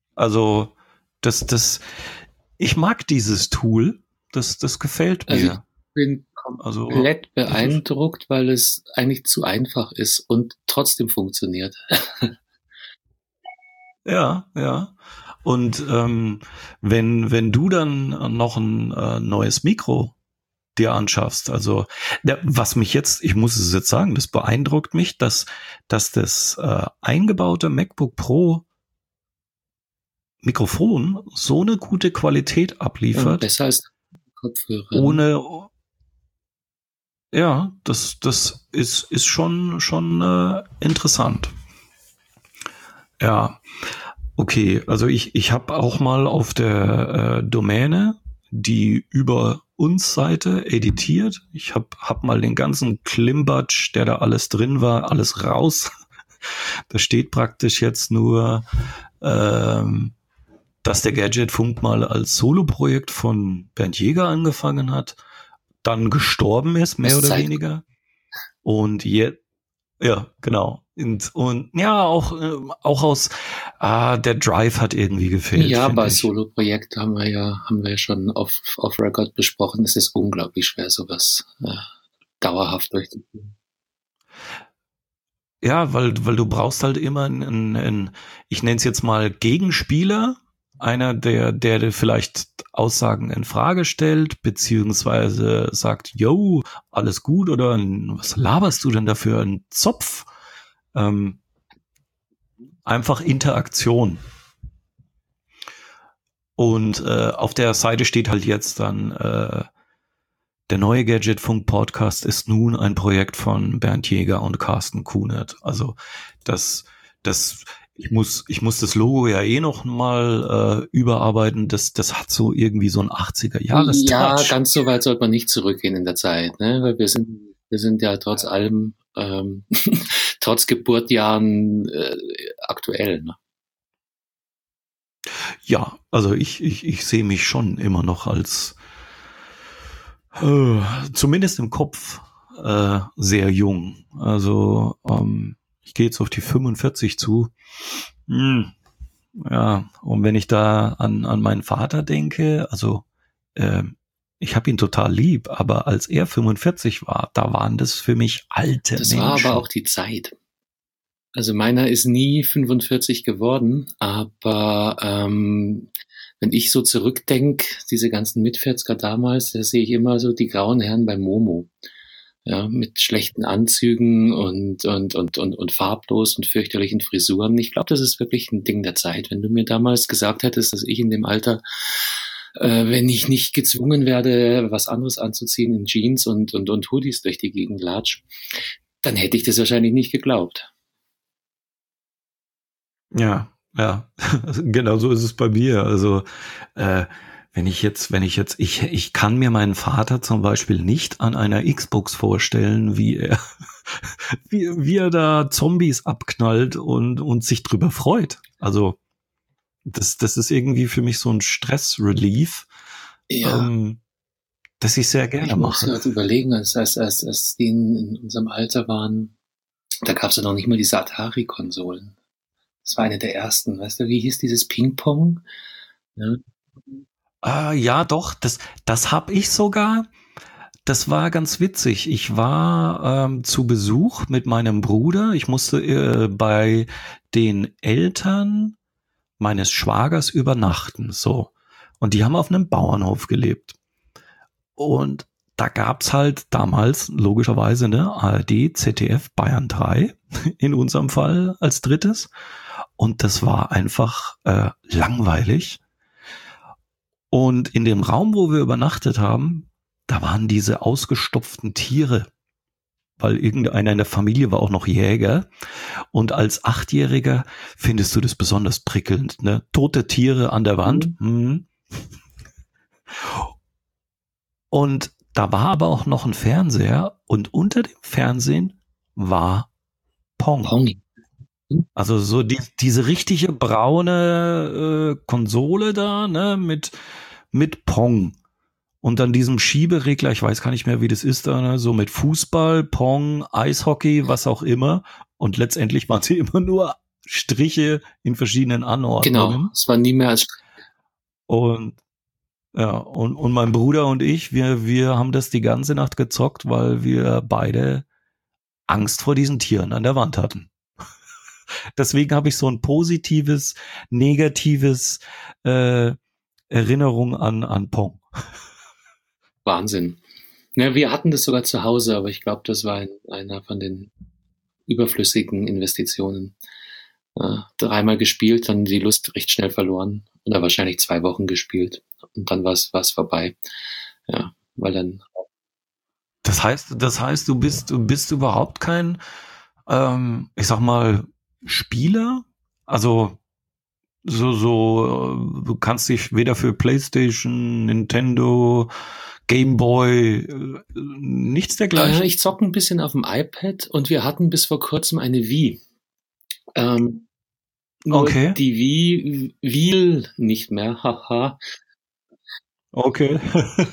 Also, ich mag dieses Tool. Das gefällt Also ich mir. bin Also, komplett das ist, beeindruckt, weil es eigentlich zu einfach ist und trotzdem funktioniert. ja, ja. Und wenn du dann noch ein neues Mikro dir anschaffst, also was mich jetzt, ich muss es jetzt sagen, das beeindruckt mich, dass das eingebaute MacBook Pro Mikrofon so eine gute Qualität abliefert, Besser als Kopfhörer. Ne? ohne, ja, das ist schon interessant. Ja, okay, also ich habe auch mal auf der Domäne die über uns Seite editiert. Ich hab mal den ganzen Klimbatsch, der da alles drin war, alles raus. Da steht praktisch jetzt nur, dass der Gadgetfunk mal als Soloprojekt von Bernd Jäger angefangen hat, dann gestorben ist, mehr Aus oder Zeit. weniger. Und jetzt, ja, genau. Und ja, auch aus, der Drive hat irgendwie gefehlt, Ja, finde bei ich. Solo-Projekt haben wir schon auf Record besprochen. Es ist unglaublich schwer, sowas dauerhaft durchzuführen. Ja, weil du brauchst halt immer ich nenne es jetzt mal Gegenspieler, einer, der vielleicht Aussagen in Frage stellt, beziehungsweise sagt, yo, alles gut oder was laberst du denn da für einen Zopf? Einfach Interaktion. Und auf der Seite steht halt jetzt dann, der neue Gadgetfunk-Podcast ist nun ein Projekt von Bernd Jäger und Carsten Kunert. Also das, ich muss das Logo ja noch mal überarbeiten. Das hat so irgendwie so ein 80er-Jahres-Touch. Ja, ganz so weit sollte man nicht zurückgehen in der Zeit, ne? Weil wir sind ja trotz allem, trotz Geburtjahren aktuell. Ne? Ja, also ich sehe mich schon immer noch als zumindest im Kopf sehr jung. Also ich gehe jetzt auf die 45 zu. Ja, und wenn ich da an meinen Vater denke, also ich habe ihn total lieb, aber als er 45 war, da waren das für mich alte Das war aber Menschen. auch die Zeit. Also meiner ist nie 45 geworden, aber wenn ich so zurückdenke, diese ganzen Mitvierziger damals, da sehe ich immer so die grauen Herren bei Momo. Ja, mit schlechten Anzügen und farblos und fürchterlichen Frisuren. Ich glaube, das ist wirklich ein Ding der Zeit. Wenn du mir damals gesagt hättest, dass ich in dem Alter, wenn ich nicht gezwungen werde, was anderes anzuziehen in Jeans und Hoodies durch die Gegend latsch, dann hätte ich das wahrscheinlich nicht geglaubt. Ja, ja, genau so ist es bei mir. Also ich kann mir meinen Vater zum Beispiel nicht an einer Xbox vorstellen, wie er da Zombies abknallt und sich drüber freut. Also das ist irgendwie für mich so ein Stress-Relief, Ja, das ich sehr ich gerne muss mache. gerade überlegen, als die in unserem Alter waren, da gab es ja noch nicht mal diese Atari-Konsolen. Das war eine der ersten. Weißt du, wie hieß dieses Ping-Pong? Ja. Ja, doch, das habe ich sogar. Das war ganz witzig. Ich war zu Besuch mit meinem Bruder. Ich musste bei den Eltern meines Schwagers übernachten. So. Und die haben auf einem Bauernhof gelebt. Und da gab's halt damals logischerweise eine ARD, ZDF, Bayern 3 in unserem Fall als drittes. Und das war einfach langweilig. Und in dem Raum, wo wir übernachtet haben, da waren diese ausgestopften Tiere, weil irgendeiner in der Familie war auch noch Jäger. Und als Achtjähriger findest du das besonders prickelnd, ne? Tote Tiere an der Wand. Und da war aber auch noch ein Fernseher und unter dem Fernsehen war Pong. Pong. Also so diese richtige braune Konsole da, ne, mit Pong. Und dann diesem Schieberegler, ich weiß gar nicht mehr, wie das ist da, ne, so mit Fußball, Pong, Eishockey, was auch immer. Und letztendlich waren sie immer nur Striche in verschiedenen Genau, Anordnungen. es war nie mehr als Und ja, und mein Bruder und ich, wir haben das die ganze Nacht gezockt, weil wir beide Angst vor diesen Tieren an der Wand hatten. Deswegen habe ich so ein positives, negatives Erinnerung an Pong. Wahnsinn. Ja, wir hatten das sogar zu Hause, aber ich glaube, das war einer von den überflüssigen Investitionen. Dreimal gespielt, dann die Lust recht schnell verloren. Oder wahrscheinlich 2 Wochen gespielt. Und dann war es vorbei. Ja, weil dann. Das heißt, du bist überhaupt kein, ich sag mal, Spieler? Also du kannst dich weder für PlayStation, Nintendo, Game Boy, nichts dergleichen? Ich zocke ein bisschen auf dem iPad und wir hatten bis vor kurzem eine Wii. Nur Okay. die Wii will nicht mehr, haha. Okay.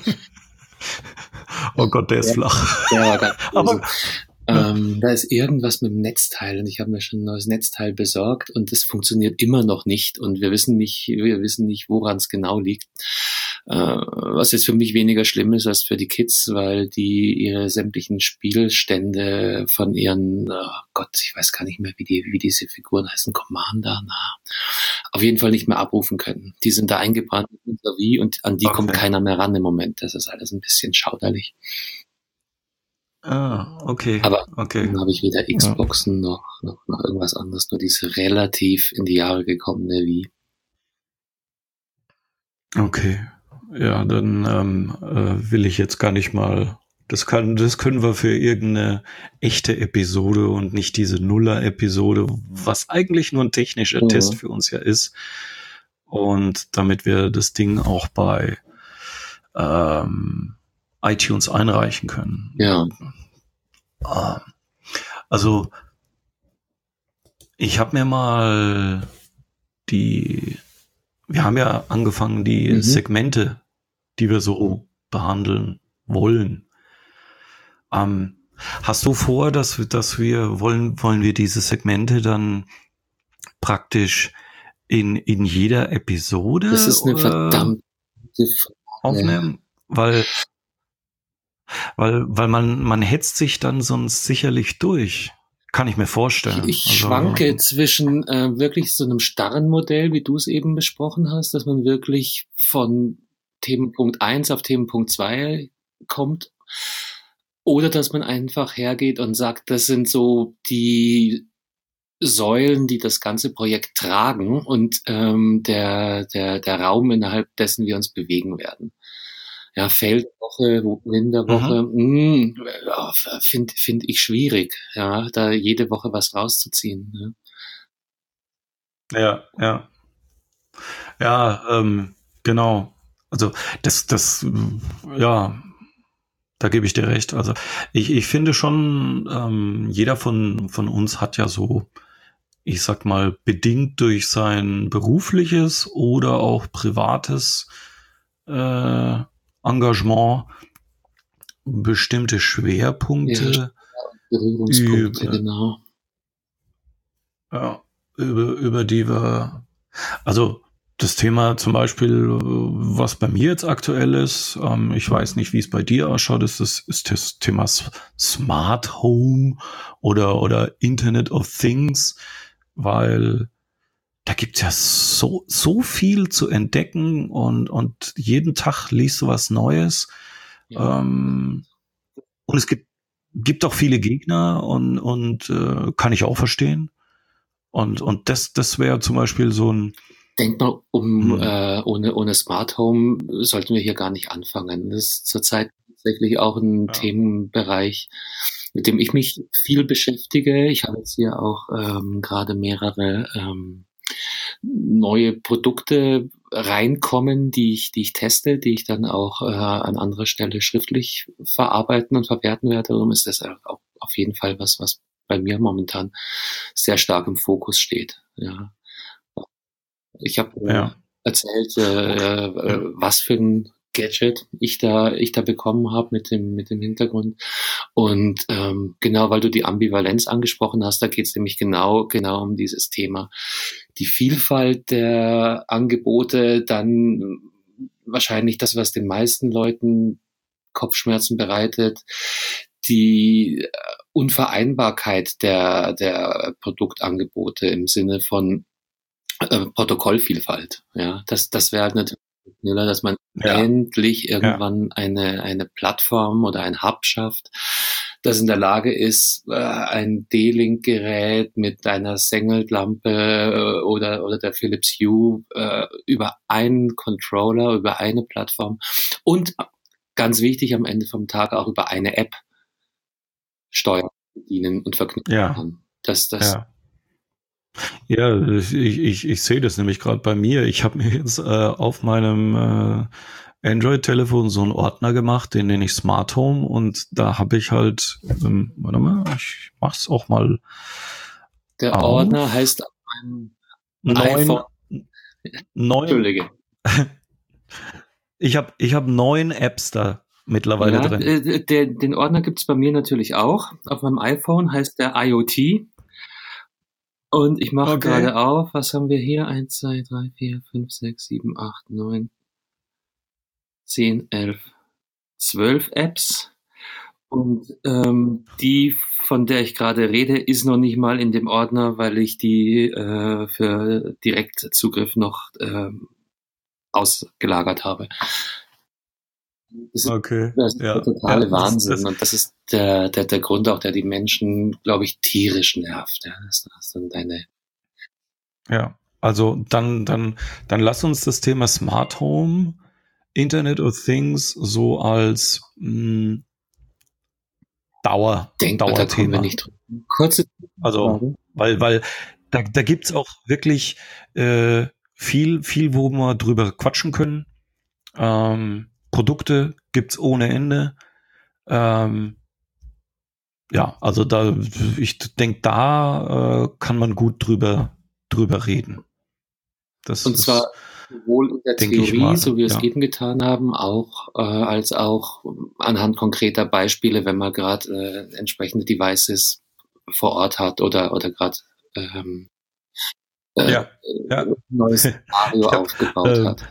Oh Gott, der ist flach. Der war ganz böse. Aber Da ist irgendwas mit dem Netzteil und ich habe mir schon ein neues Netzteil besorgt und es funktioniert immer noch nicht und wir wissen nicht, woran es genau liegt. Was jetzt für mich weniger schlimm ist als für die Kids, weil die ihre sämtlichen Spielstände von ihren, oh Gott, ich weiß gar nicht mehr, wie diese Figuren heißen, Commander, auf jeden Fall nicht mehr abrufen können. Die sind da eingebrannt in unser Wii und an die kommt keiner mehr ran im Moment. Das ist alles ein bisschen schauderlich. Okay. Aber okay. dann habe ich weder Xboxen noch irgendwas anderes, nur diese relativ in die Jahre gekommene Wii. Okay. Ja, dann will ich jetzt gar nicht mal. Das können wir für irgendeine echte Episode und nicht diese Nuller-Episode, was eigentlich nur ein technischer Test für uns ja ist. Und damit wir das Ding auch bei iTunes einreichen können. Ja. Also ich habe mir mal wir haben ja angefangen, die Segmente, die wir so behandeln wollen. Hast du vor, dass wir wollen wir diese Segmente dann praktisch in jeder Episode das ist eine verdammte aufnehmen? Weil man hetzt sich dann sonst sicherlich durch. Kann ich mir vorstellen. Ich schwanke zwischen wirklich so einem starren Modell, wie du es eben besprochen hast, dass man wirklich von Themenpunkt 1 auf Themenpunkt 2 kommt. Oder dass man einfach hergeht und sagt, das sind so die Säulen, die das ganze Projekt tragen und der Raum, innerhalb dessen wir uns bewegen werden. Ja, Feldwoche, Winterwoche, finde ich schwierig, ja, da jede Woche was rauszuziehen. Ne? Ja, genau. Also ja, da gebe ich dir recht. Also ich finde schon, jeder von uns hat ja so, ich sag mal, bedingt durch sein berufliches oder auch privates Engagement bestimmte Schwerpunkte, Berührungspunkte, genau. Ja, über die wir, also das Thema zum Beispiel, was bei mir jetzt aktuell ist, ich weiß nicht, wie es bei dir ausschaut, ist das Thema Smart Home oder Internet of Things, weil da gibt's ja so viel zu entdecken und jeden Tag liest du was Neues. Ja. Und es gibt auch viele Gegner und kann ich auch verstehen. Und das wäre zum Beispiel so ein. Denk mal, ohne Smart Home sollten wir hier gar nicht anfangen. Das ist zurzeit tatsächlich auch ein Themenbereich, mit dem ich mich viel beschäftige. Ich habe jetzt hier auch gerade mehrere neue Produkte reinkommen, die ich teste, die ich dann auch an anderer Stelle schriftlich verarbeiten und verwerten werde. Darum ist das auch auf jeden Fall was bei mir momentan sehr stark im Fokus steht. Ja. Ich habe erzählt, was für ein Gadget ich da bekommen habe mit dem Hintergrund. Und genau, weil du die Ambivalenz angesprochen hast, da geht es nämlich genau um dieses Thema. Die Vielfalt der Angebote, dann wahrscheinlich das, was den meisten Leuten Kopfschmerzen bereitet, die Unvereinbarkeit der Produktangebote im Sinne von Protokollvielfalt. Ja, das wäre halt natürlich schneller, dass man endlich irgendwann eine Plattform oder ein Hub schafft, das in der Lage ist, ein D-Link-Gerät mit einer Sengelt-Lampe oder der Philips Hue über einen Controller, über eine Plattform und ganz wichtig am Ende vom Tag auch über eine App steuern, bedienen und verknüpfen kann. Ich sehe das nämlich gerade bei mir. Ich habe mir jetzt auf meinem Android-Telefon so einen Ordner gemacht, den nenne ich Smart Home, und da habe ich halt, warte mal, ich mach's auch mal. Der Ordner heißt iPhone. Entschuldige. Ich hab 9 Apps da mittlerweile drin. Den Ordner gibt's bei mir natürlich auch. Auf meinem iPhone heißt der IoT. Und ich mache gerade auf, was haben wir hier? 1, 2, 3, 4, 5, 6, 7, 8, 9, 10, 11, 12 Apps. Und die, von der ich gerade rede, ist noch nicht mal in dem Ordner, weil ich die für Direktzugriff noch ausgelagert habe. Das ist der totale Wahnsinn. Und das ist der Grund auch, der die Menschen, glaube ich, tierisch nervt. Ja, das dann also dann lass uns das Thema Smart Home, Internet of Things so als Dauerthema. Also, weil da gibt's auch wirklich viel, wo wir drüber quatschen können. Produkte gibt's ohne Ende. Also ich denke, da kann man gut drüber reden. Und zwar sowohl in der Theorie, so wie wir es eben getan haben, auch als auch anhand konkreter Beispiele, wenn man gerade entsprechende Devices vor Ort hat oder gerade neues Szenario aufgebaut hat.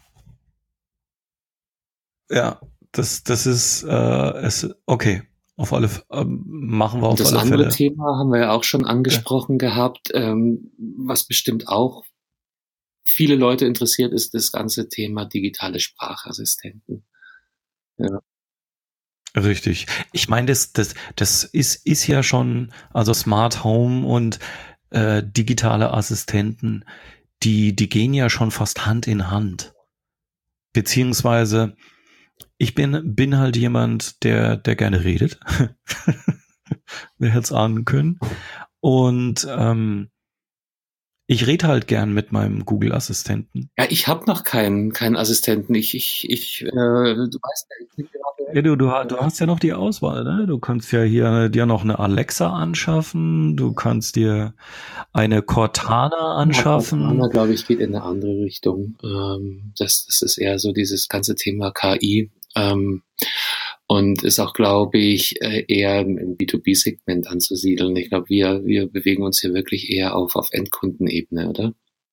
Ja, das ist okay. Auf alle machen wir auf alle Fälle. Das andere Thema haben wir ja auch schon angesprochen gehabt, was bestimmt auch viele Leute interessiert, ist das ganze Thema digitale Sprachassistenten. Ja. Richtig. Ich meine, das ist ja schon, also Smart Home und digitale Assistenten, die gehen ja schon fast Hand in Hand. Beziehungsweise ich bin halt jemand, der gerne redet. Wer hätte es ahnen können. Und ich rede halt gern mit meinem Google-Assistenten. Ja, ich habe noch keinen Assistenten. Du weißt ja, du hast ja noch die Auswahl, ne? Du kannst ja hier dir noch eine Alexa anschaffen. Du kannst dir eine Cortana anschaffen. Cortana, glaube ich, geht in eine andere Richtung. Das ist eher so dieses ganze Thema KI. Und ist auch, glaube ich, eher im B2B-Segment anzusiedeln. Ich glaube, wir bewegen uns hier wirklich eher auf Endkundenebene, oder?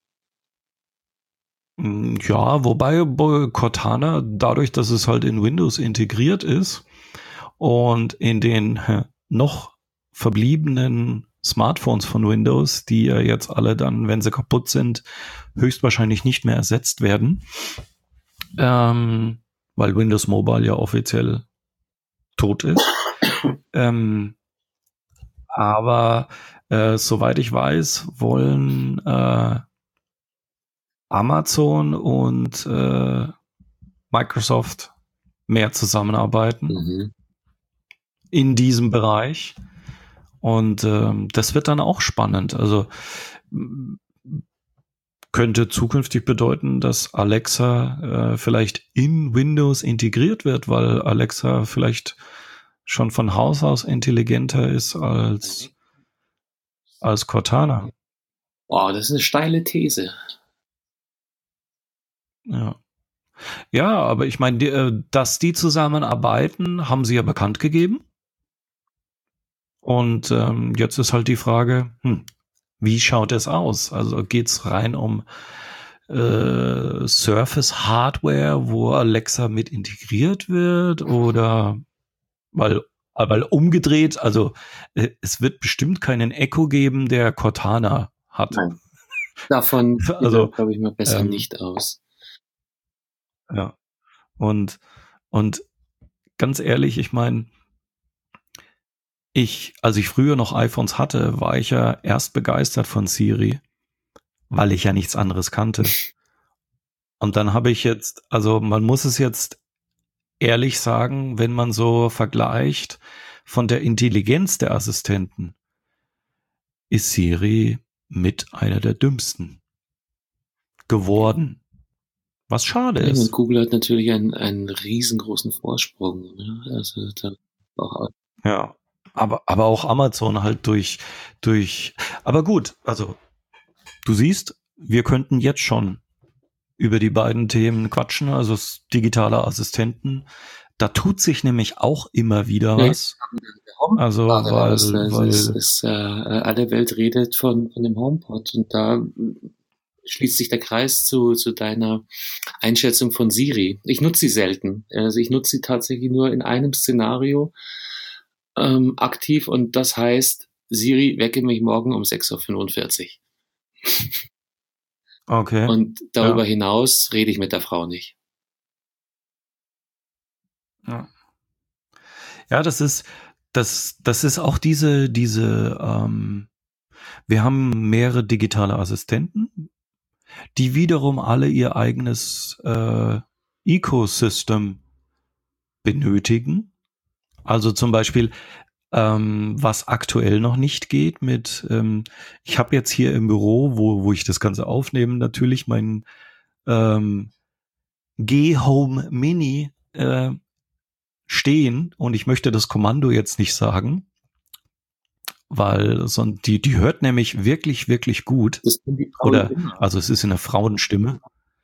Ja, wobei Cortana, dadurch, dass es halt in Windows integriert ist und in den noch verbliebenen Smartphones von Windows, die ja jetzt alle dann, wenn sie kaputt sind, höchstwahrscheinlich nicht mehr ersetzt werden, weil Windows Mobile ja offiziell tot ist. Aber soweit ich weiß, wollen Amazon und Microsoft mehr zusammenarbeiten in diesem Bereich. Und das wird dann auch spannend. Also könnte zukünftig bedeuten, dass Alexa vielleicht in Windows integriert wird, weil Alexa vielleicht schon von Haus aus intelligenter ist als Cortana. Wow, das ist eine steile These. Ja. Ja, aber ich meine, dass die zusammenarbeiten, haben sie ja bekannt gegeben. Und jetzt ist halt die Frage, wie schaut es aus? Also geht's rein um Surface Hardware, wo Alexa mit integriert wird oder weil umgedreht, also es wird bestimmt keinen Echo geben, der Cortana hat. Nein. Davon gehen wir, Also glaube ich, mal besser nicht aus. ja. Und ganz ehrlich, ich meine, als ich früher noch iPhones hatte, war ich ja erst begeistert von Siri, weil ich ja nichts anderes kannte. Und dann habe ich jetzt, also man muss es jetzt ehrlich sagen, wenn man so vergleicht von der Intelligenz der Assistenten, ist Siri mit einer der dümmsten geworden. Was schade Ja, und ist. Google hat natürlich einen riesengroßen Vorsprung. Ne? Also da auch, Ja. Aber auch Amazon halt aber gut, also du siehst, wir könnten jetzt schon über die beiden Themen quatschen, also digitale Assistenten. Da tut sich nämlich auch immer wieder ja, was. Also, alle Welt redet von dem HomePod und da schließt sich der Kreis zu deiner Einschätzung von Siri. Ich nutze sie selten. Also ich nutze sie tatsächlich nur in einem Szenario aktiv und das heißt, Siri, wecke mich morgen um 6:45 Uhr. okay. Und darüber hinaus rede ich mit der Frau nicht. Ja, ja, das ist auch wir haben mehrere digitale Assistenten, die wiederum alle ihr eigenes Ecosystem benötigen. Also zum Beispiel, was aktuell noch nicht geht ich habe jetzt hier im Büro, wo ich das Ganze aufnehme, natürlich mein G-Home Mini stehen und ich möchte das Kommando jetzt nicht sagen, weil die hört nämlich wirklich, wirklich gut. Das tun die Frauen Oder, immer. also es ist in der Frauenstimme.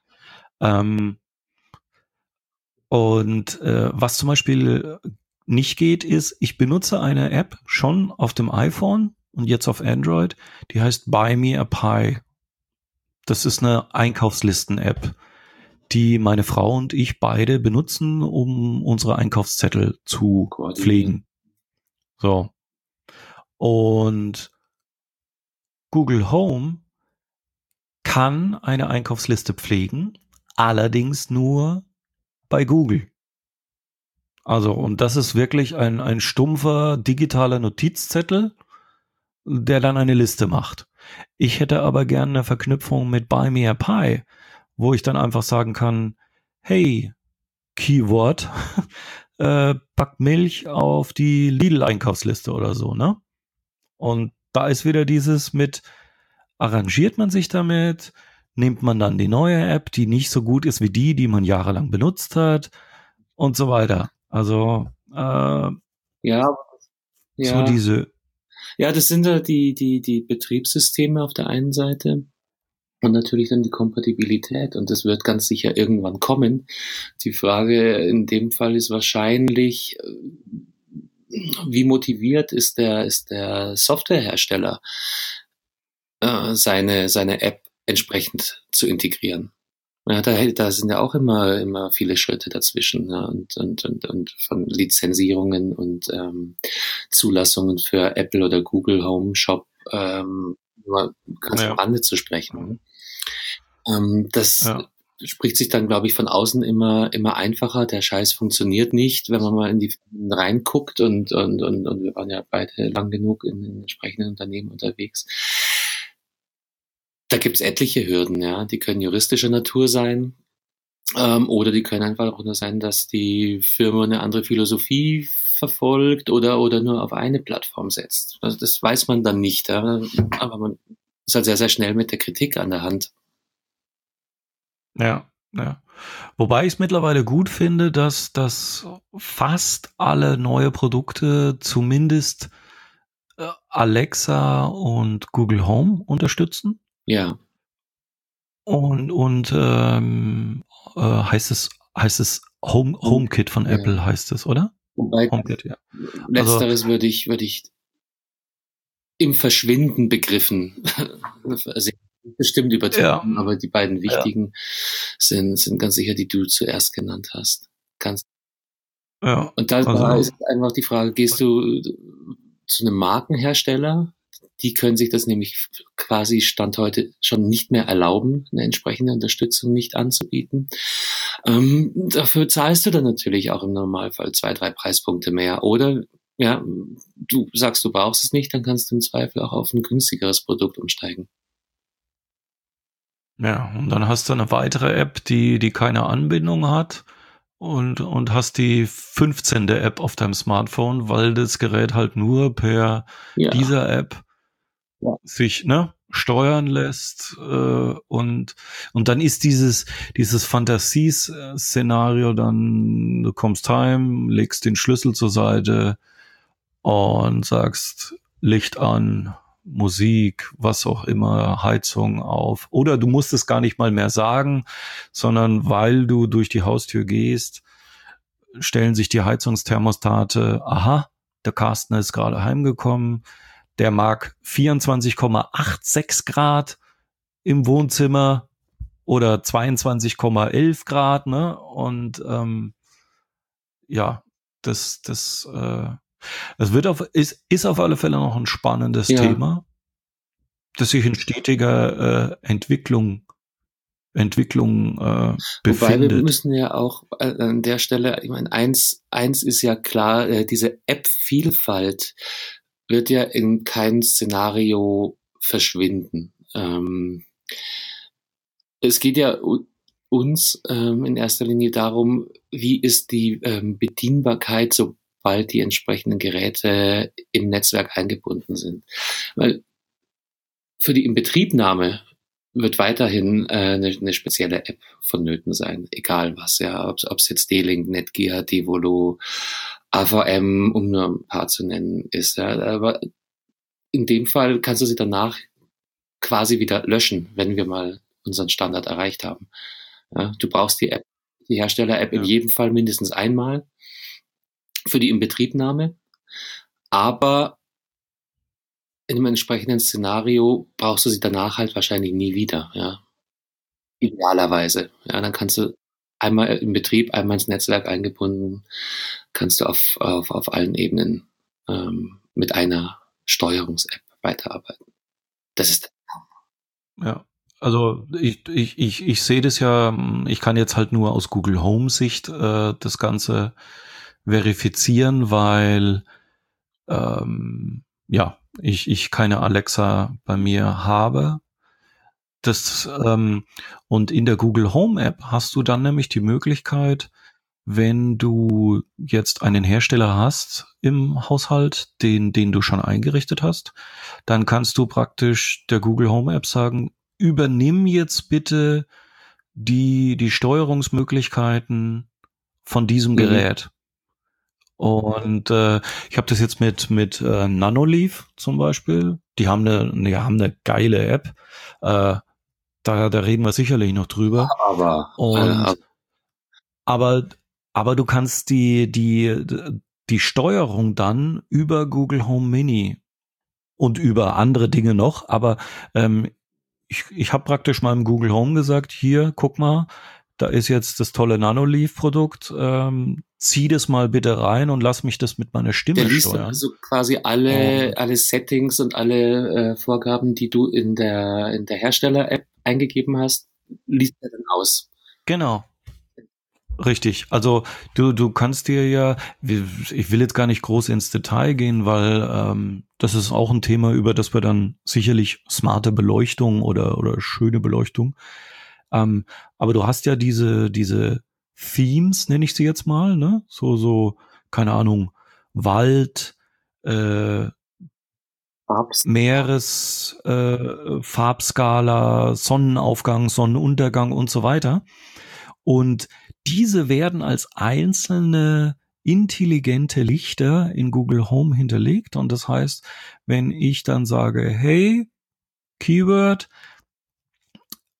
Und was zum Beispiel nicht geht, ist, ich benutze eine App schon auf dem iPhone und jetzt auf Android, die heißt Buy Me a Pie. Das ist eine Einkaufslisten-App, die meine Frau und ich beide benutzen, um unsere Einkaufszettel zu pflegen. So. Und Google Home kann eine Einkaufsliste pflegen, allerdings nur bei Google. Also, und das ist wirklich ein stumpfer digitaler Notizzettel, der dann eine Liste macht. Ich hätte aber gerne eine Verknüpfung mit Buy Me a Pie, wo ich dann einfach sagen kann, hey, Keyword, pack Milch auf die Lidl-Einkaufsliste oder so, ne? Und da ist wieder dieses arrangiert man sich damit, nimmt man dann die neue App, die nicht so gut ist wie die man jahrelang benutzt hat und so weiter. Also Ja, so ja. diese. Ja, das sind ja die Betriebssysteme auf der einen Seite und natürlich dann die Kompatibilität. Und das wird ganz sicher irgendwann kommen. Die Frage in dem Fall ist wahrscheinlich, wie motiviert ist der Softwarehersteller, seine App entsprechend zu integrieren. Ja, da sind ja auch immer viele Schritte dazwischen, ne? Und von Lizenzierungen und Zulassungen für Apple oder Google Home Shop nur ganz am Rande zu sprechen. Das spricht sich dann, glaube ich, von außen immer einfacher. Der Scheiß funktioniert nicht, wenn man mal in die reinguckt und wir waren ja beide lang genug in entsprechenden Unternehmen unterwegs. Da gibt's etliche Hürden, ja. Die können juristischer Natur sein, oder die können einfach auch nur sein, dass die Firma eine andere Philosophie verfolgt oder nur auf eine Plattform setzt. Also das weiß man dann nicht, ja? Aber man ist halt sehr, sehr schnell mit der Kritik an der Hand. Ja. Wobei ich es mittlerweile gut finde, dass fast alle neue Produkte zumindest Alexa und Google Home unterstützen. Ja. heißt es HomeKit von Ja. Apple heißt es, oder? Wobei HomeKit, ja. Also, letzteres würde ich im Verschwinden begriffen. Also, bestimmt ja, übertrieben, aber die beiden ja, wichtigen sind ganz sicher, die du zuerst genannt hast. Ganz. ja. Und da Also, ist einfach die Frage, gehst du zu einem Markenhersteller? Die können sich das nämlich quasi Stand heute schon nicht mehr erlauben, eine entsprechende Unterstützung nicht anzubieten. Dafür zahlst du dann natürlich auch im Normalfall 2, 3 Preispunkte mehr. Oder ja, du sagst, du brauchst es nicht, dann kannst du im Zweifel auch auf ein günstigeres Produkt umsteigen. ja, und dann hast du eine weitere App, die keine Anbindung hat und hast die 15. App auf deinem Smartphone, weil das Gerät halt nur per Ja, dieser App ja, sich, ne, steuern lässt, und dann ist dieses Fantasieszenario dann, du kommst heim, legst den Schlüssel zur Seite und sagst Licht an, Musik, was auch immer, Heizung auf. Oder du musst es gar nicht mal mehr sagen, sondern weil du durch die Haustür gehst, stellen sich die Heizungsthermostate, aha, der Carsten ist gerade heimgekommen, der mag 24,86 Grad im Wohnzimmer oder 22,11 Grad, ne? Und ja, es ist auf alle Fälle noch ein spannendes ja. Thema, das sich in stetiger Entwicklung Wobei wir befindet. müssen ja auch an der Stelle, ich meine, eins ist ja klar, diese App-Vielfalt wird ja in keinem Szenario verschwinden. Es geht ja uns in erster Linie darum, wie ist die Bedienbarkeit, sobald die entsprechenden Geräte im Netzwerk eingebunden sind. Weil für die Inbetriebnahme wird weiterhin eine spezielle App vonnöten sein, egal was, ja, ob es jetzt D-Link, Netgear, Devolo, AVM, um nur ein paar zu nennen, ist. Ja. Aber in dem Fall kannst du sie danach quasi wieder löschen, wenn wir mal unseren Standard erreicht haben. Ja, du brauchst die App, die Hersteller-App in Ja, jedem Fall mindestens einmal für die Inbetriebnahme, aber in einem entsprechenden Szenario brauchst du sie danach halt wahrscheinlich nie wieder, ja. Idealerweise. Ja, dann kannst du einmal im Betrieb, einmal ins Netzwerk eingebunden, kannst du auf allen Ebenen mit einer Steuerungs-App weiterarbeiten. Das ist ja. Also ich sehe das ja, ich kann jetzt halt nur aus Google Home Sicht das Ganze verifizieren, weil ja, ich keine Alexa bei mir habe. Das, und in der Google Home App hast du dann nämlich die Möglichkeit, wenn du jetzt einen Hersteller hast im Haushalt, den du schon eingerichtet hast, dann kannst du praktisch der Google Home App sagen, übernimm jetzt bitte die Steuerungsmöglichkeiten von diesem mhm. Gerät. Und ich habe das jetzt mit Nanoleaf zum Beispiel. Die haben eine geile App. Äh, da reden wir sicherlich noch drüber. Aber Und aber aber du kannst die Steuerung dann über Google Home Mini und über andere Dinge noch. Aber ich habe praktisch meinem Google Home gesagt, hier, guck mal, da ist jetzt das tolle Nanoleaf-Produkt. Zieh das mal bitte rein und lass mich das mit meiner der Stimme liest dann steuern. also quasi Und alle Settings und alle Vorgaben, die du in der Hersteller-App eingegeben hast, liest er dann aus. genau, richtig. Also du kannst dir ja, ich will jetzt gar nicht groß ins Detail gehen, weil das ist auch ein Thema, über das wir dann sicherlich smarte Beleuchtung oder schöne Beleuchtung. Aber du hast ja diese Themes, nenne ich sie jetzt mal, ne? Keine Ahnung, Wald, äh, Farbs. Meeres, Farbskala, Sonnenaufgang, Sonnenuntergang und so weiter. Und diese werden als einzelne intelligente Lichter in Google Home hinterlegt. Und das heißt, wenn ich dann sage, hey, Keyword,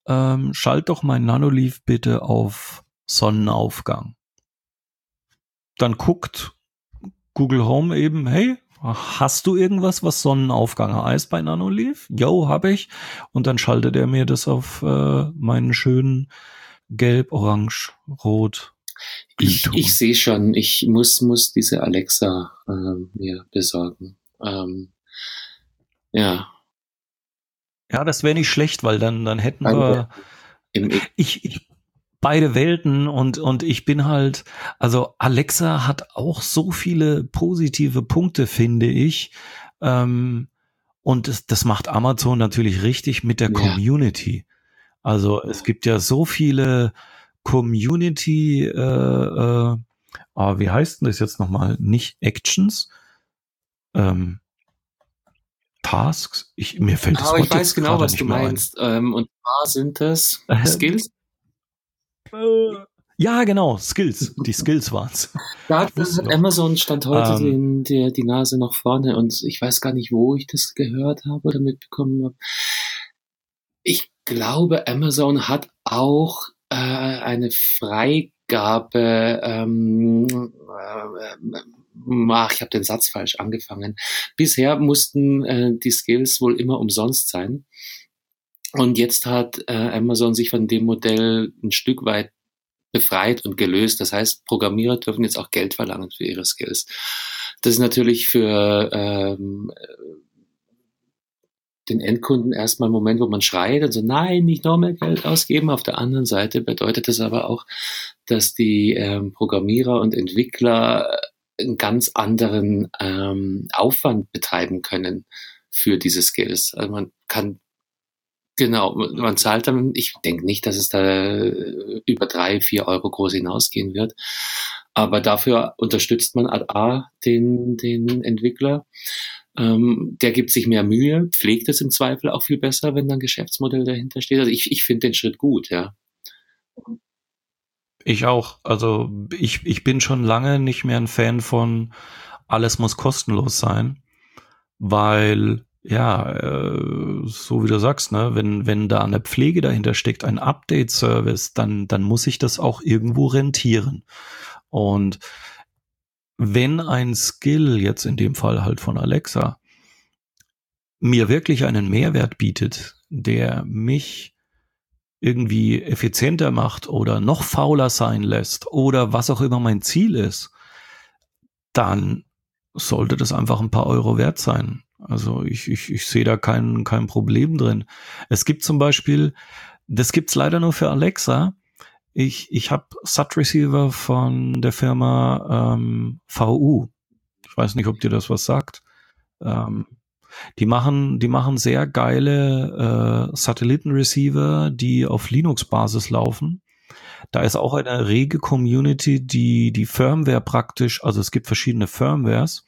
schalt doch mein Nanoleaf bitte auf Sonnenaufgang. Dann guckt Google Home eben, hey, hast du irgendwas, was Sonnenaufgang heißt bei Nanoleaf? Jo, hab ich. Und dann schaltet er mir das auf meinen schönen Gelb, Orange, Rot Glühton. Ich sehe schon, ich muss diese Alexa mir besorgen. Ja. Ja, das wäre nicht schlecht, weil dann hätten wir beide Welten und ich bin halt, also Alexa hat auch so viele positive Punkte, finde ich. Und das macht Amazon natürlich richtig mit der Community. Also es gibt ja so viele Community, wie heißt denn das jetzt nochmal? Nicht Actions, Tasks? Mir fällt das Wort ich weiß jetzt genau, was nicht du mehr meinst. Und zwar sind das Skills? Ja, genau, Skills. Die Skills waren's. Da hat Amazon stand heute die Nase nach vorne und ich weiß gar nicht, wo ich das gehört habe oder mitbekommen habe. Ich glaube, Amazon hat auch eine Freigabe, ich habe den Satz falsch angefangen. Bisher mussten die Skills wohl immer umsonst sein. Und jetzt hat Amazon sich von dem Modell ein Stück weit befreit und gelöst. Das heißt, Programmierer dürfen jetzt auch Geld verlangen für ihre Skills. Das ist natürlich für den Endkunden erstmal ein Moment, wo man schreit und so, nein, nicht noch mehr Geld ausgeben. Auf der anderen Seite bedeutet das aber auch, dass die Programmierer und Entwickler einen ganz anderen Aufwand betreiben können für diese Skills. Also man kann man zahlt dann, ich denke nicht, dass es da über 3-4 Euro groß hinausgehen wird, aber dafür unterstützt man den Entwickler. Der gibt sich mehr Mühe, pflegt es im Zweifel auch viel besser, wenn dann ein Geschäftsmodell dahinter steht. Also ich finde den Schritt gut, ja. Ich auch. Also ich bin schon lange nicht mehr ein Fan von alles muss kostenlos sein, weil so wie du sagst, ne, wenn da eine Pflege dahinter steckt, ein Update-Service, dann muss sich das auch irgendwo rentieren. Und wenn ein Skill, jetzt in dem Fall halt von Alexa, mir wirklich einen Mehrwert bietet, der mich irgendwie effizienter macht oder noch fauler sein lässt oder was auch immer mein Ziel ist, dann sollte das einfach ein paar Euro wert sein. Also ich sehe da kein Problem drin. Es gibt zum Beispiel, das gibt's leider nur für Alexa. Ich habe SAT-Receiver von der Firma VU. Ich weiß nicht, ob dir das was sagt. Die machen sehr geile Satellitenreceiver, die auf Linux-Basis laufen. Da ist auch eine rege Community, die Firmware praktisch, also es gibt verschiedene Firmwares.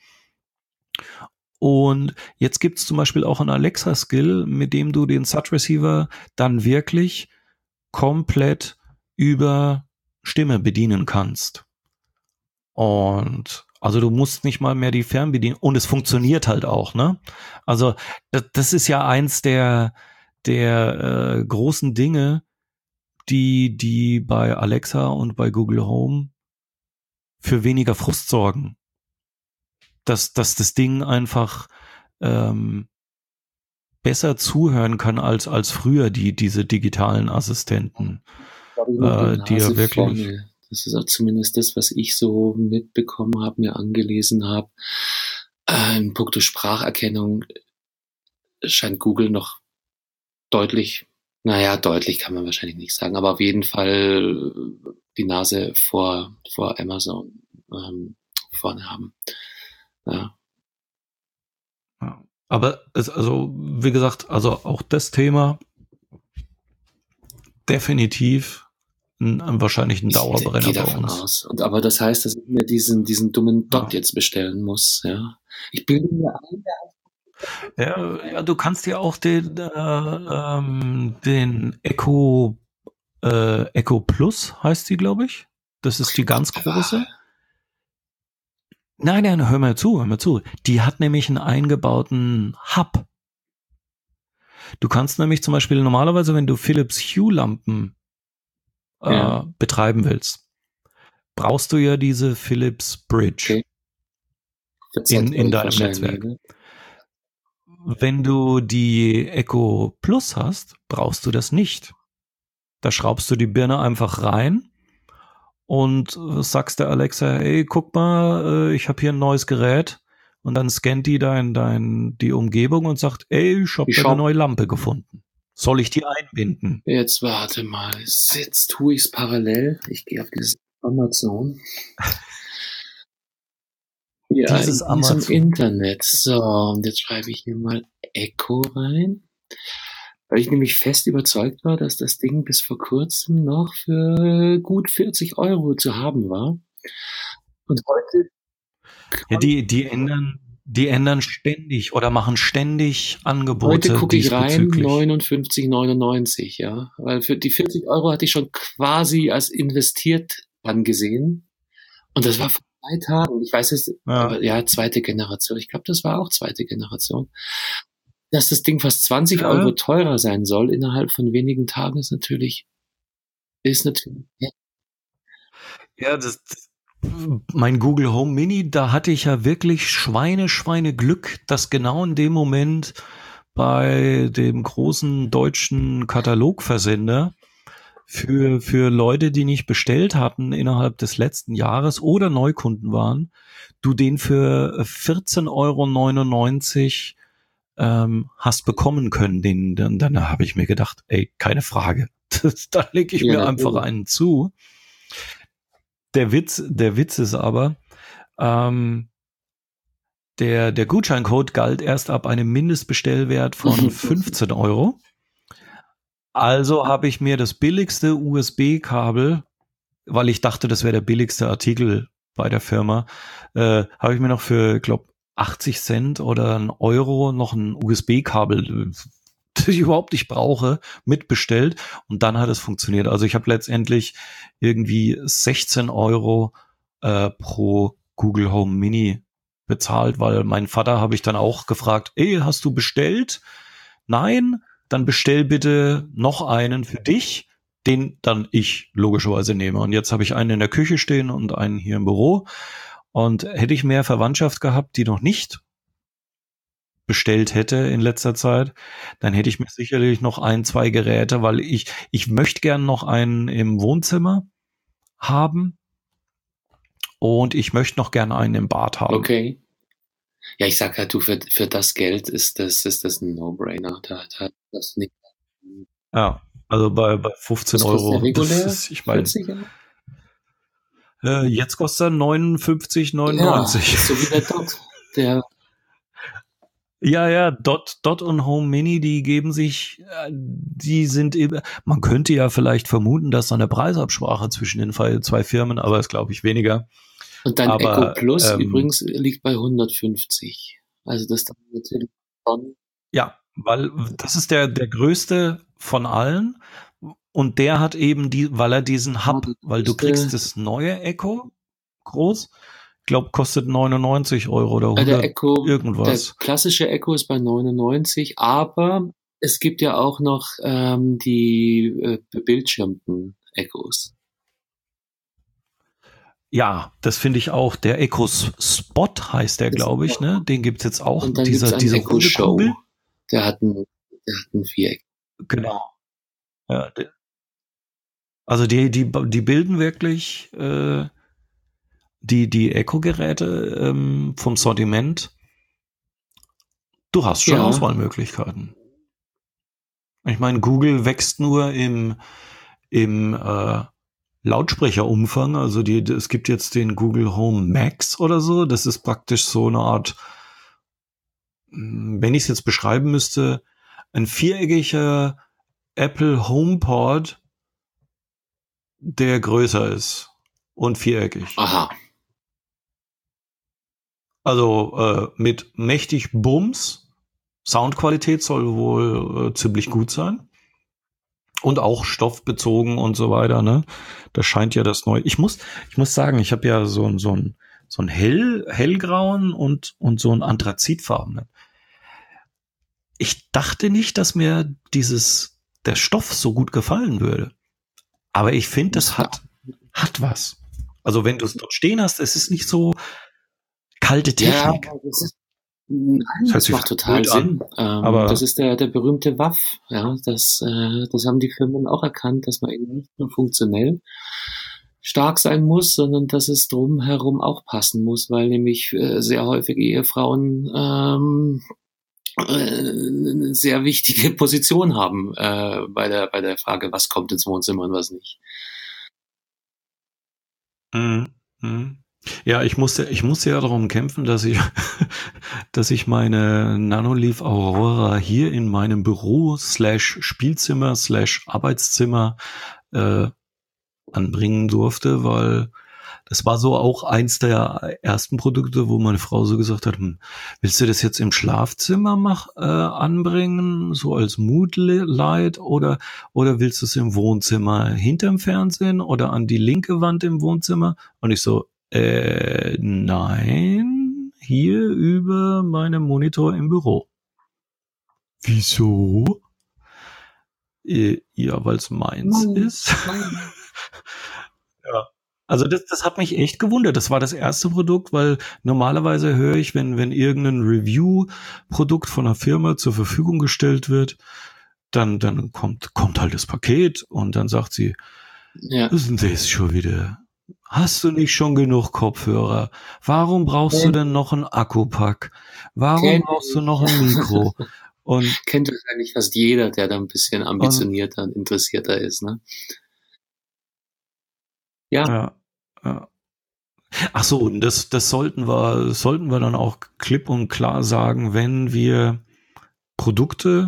Und jetzt gibt es zum Beispiel auch einen Alexa-Skill, mit dem du den SAT-Receiver dann wirklich komplett über Stimme bedienen kannst. Und also du musst nicht mal mehr die Fernbedienung, und es funktioniert halt auch, ne? Also das ist ja eins der großen Dinge, die bei Alexa und bei Google Home für weniger Frust sorgen. Dass das Ding einfach besser zuhören kann als früher diese digitalen Assistenten, die ja wirklich vorne. Das ist auch zumindest das, was ich so mitbekommen habe, mir angelesen habe. In puncto Spracherkennung scheint Google noch deutlich kann man wahrscheinlich nicht sagen, aber auf jeden Fall die Nase vor Amazon vorne haben. Ja. Aber wie gesagt, also auch das Thema definitiv wahrscheinlich ein Dauerbrenner bei uns. Aus. Aber das heißt, dass ich mir diesen dummen Dot jetzt bestellen muss. Ja. Ich bilde mir ein, ja, du kannst dir auch den Echo Plus heißt die, glaube ich. Das ist die ganz große. Nein, hör mal zu. Die hat nämlich einen eingebauten Hub. Du kannst nämlich zum Beispiel normalerweise, wenn du Philips Hue-Lampen betreiben willst, brauchst du ja diese Philips Bridge in deinem Netzwerk. Ne? Wenn du die Echo Plus hast, brauchst du das nicht. Da schraubst du die Birne einfach rein und sagst der Alexa, hey, guck mal, ich habe hier ein neues Gerät. Und dann scannt die die Umgebung und sagt, ey, ich habe da eine neue Lampe gefunden. Soll ich die einbinden? Jetzt warte mal. Jetzt tue ich es parallel. Ich gehe auf dieses Amazon. Ja, dieses Amazon. Internet. So, und jetzt schreibe ich hier mal Echo rein. Weil ich nämlich fest überzeugt war, dass das Ding bis vor kurzem noch für gut 40 € zu haben war. Und heute... Ja, die ändern ständig oder machen ständig Angebote. Heute gucke ich rein, 59,99, ja. Weil für die 40 € hatte ich schon quasi als investiert angesehen. Und das war vor 2 Tagen. Ich weiß es, aber ja, zweite Generation. Ich glaube, das war auch zweite Generation. Dass das Ding fast 20 € teurer sein soll innerhalb von wenigen Tagen ist natürlich. Ja, mein Google Home Mini, da hatte ich ja wirklich Schweine Glück, dass genau in dem Moment bei dem großen deutschen Katalogversender für Leute, die nicht bestellt hatten innerhalb des letzten Jahres oder Neukunden waren, du den für 14,99 € hast bekommen können. Dann habe ich mir gedacht, ey, keine Frage. Da lege ich mir einfach einen zu. Der Witz ist aber, der Gutscheincode galt erst ab einem Mindestbestellwert von 15 €. Also habe ich mir das billigste USB-Kabel, weil ich dachte, das wäre der billigste Artikel bei der Firma, habe ich mir noch für, glaube 80 Cent oder 1 € noch ein USB-Kabel, das ich überhaupt nicht brauche, mitbestellt. Und dann hat es funktioniert. Also ich habe letztendlich irgendwie 16 € pro Google Home Mini bezahlt, weil meinen Vater habe ich dann auch gefragt, ey, hast du bestellt? Nein, dann bestell bitte noch einen für dich, den dann ich logischerweise nehme. Und jetzt habe ich einen in der Küche stehen und einen hier im Büro. Und hätte ich mehr Verwandtschaft gehabt, die noch nicht bestellt hätte in letzter Zeit, dann hätte ich mir sicherlich noch 1, 2 Geräte, weil ich möchte gern noch einen im Wohnzimmer haben und ich möchte noch gern einen im Bad haben. Okay. Ja, ich sag halt, du, für das Geld ist das ein No-Brainer. Da das nicht. Ja, also bei 15 €. Regulär? Das ist, ich meine, jetzt kostet er 59,99. Ja, so wie der Dot. Ja, Dot und Home Mini, die geben sich, die sind eben, man könnte ja vielleicht vermuten, dass da eine Preisabsprache zwischen den 2 Firmen, aber das glaube ich weniger. Und dein Echo Plus übrigens liegt bei 150. Also das dann natürlich schon. Ja, weil das ist der größte von allen und der hat eben weil er diesen Hub, weil du kriegst das neue Echo groß, ich glaube, kostet 99 € oder 100 der Echo, irgendwas. Der klassische Echo ist bei 99, aber es gibt ja auch noch die bebildschirmten Echos. Ja, das finde ich auch. Der Echo Spot heißt der, glaube ich, ne? Den gibt's jetzt auch. Und dann diese Echo Show. Der hat ein Viereck. Genau. Ja, also die bilden wirklich die Echo-Geräte vom Sortiment. Du hast schon Auswahlmöglichkeiten. Ich meine, Google wächst nur im Lautsprecherumfang. Also es gibt jetzt den Google Home Max oder so. Das ist praktisch so eine Art, wenn ich es jetzt beschreiben müsste, ein viereckiger Apple HomePod, der größer ist und viereckig. Aha. Also mit mächtig Bums. Soundqualität soll wohl ziemlich gut sein. Und auch stoffbezogen und so weiter, ne? Das scheint ja das Neue. Ich muss sagen, ich habe ja so ein hellgrauen und so ein anthrazitfarbenen. ich dachte nicht, dass mir der Stoff so gut gefallen würde. Aber ich finde, das hat was. Also wenn du es dort stehen hast, es ist nicht so kalte Technik. Ja, das macht total Sinn. Aber das ist der berühmte WAF. Ja, das haben die Firmen auch erkannt, dass man eben nicht nur funktionell stark sein muss, sondern dass es drumherum auch passen muss, weil nämlich sehr häufig Ehefrauen eine sehr wichtige Position haben bei der Frage, was kommt ins Wohnzimmer und was nicht. Ja, ich musste ja darum kämpfen, dass ich meine Nanoleaf Aurora hier in meinem Büro /Spielzimmer /Arbeitszimmer anbringen durfte, weil das war so auch eins der ersten Produkte, wo meine Frau so gesagt hat, willst du das jetzt im Schlafzimmer anbringen, so als Moodlight oder willst du es im Wohnzimmer hinterm Fernsehen oder an die linke Wand im Wohnzimmer? Und ich so, nein, hier über meinem Monitor im Büro. Wieso? Ja, weil es meins ist. Ja. Also das hat mich echt gewundert. Das war das erste Produkt, weil normalerweise höre ich, wenn irgendein Review-Produkt von einer Firma zur Verfügung gestellt wird, dann kommt halt das Paket und dann sagt sie, was ist denn das schon wieder? Hast du nicht schon genug Kopfhörer? Warum brauchst du denn noch einen Akkupack? Warum brauchst du noch ein Mikro? Und kennt wahrscheinlich fast jeder, der da ein bisschen ambitionierter und interessierter ist, ne? Ja. Ach so, und das sollten wir dann auch klipp und klar sagen, wenn wir Produkte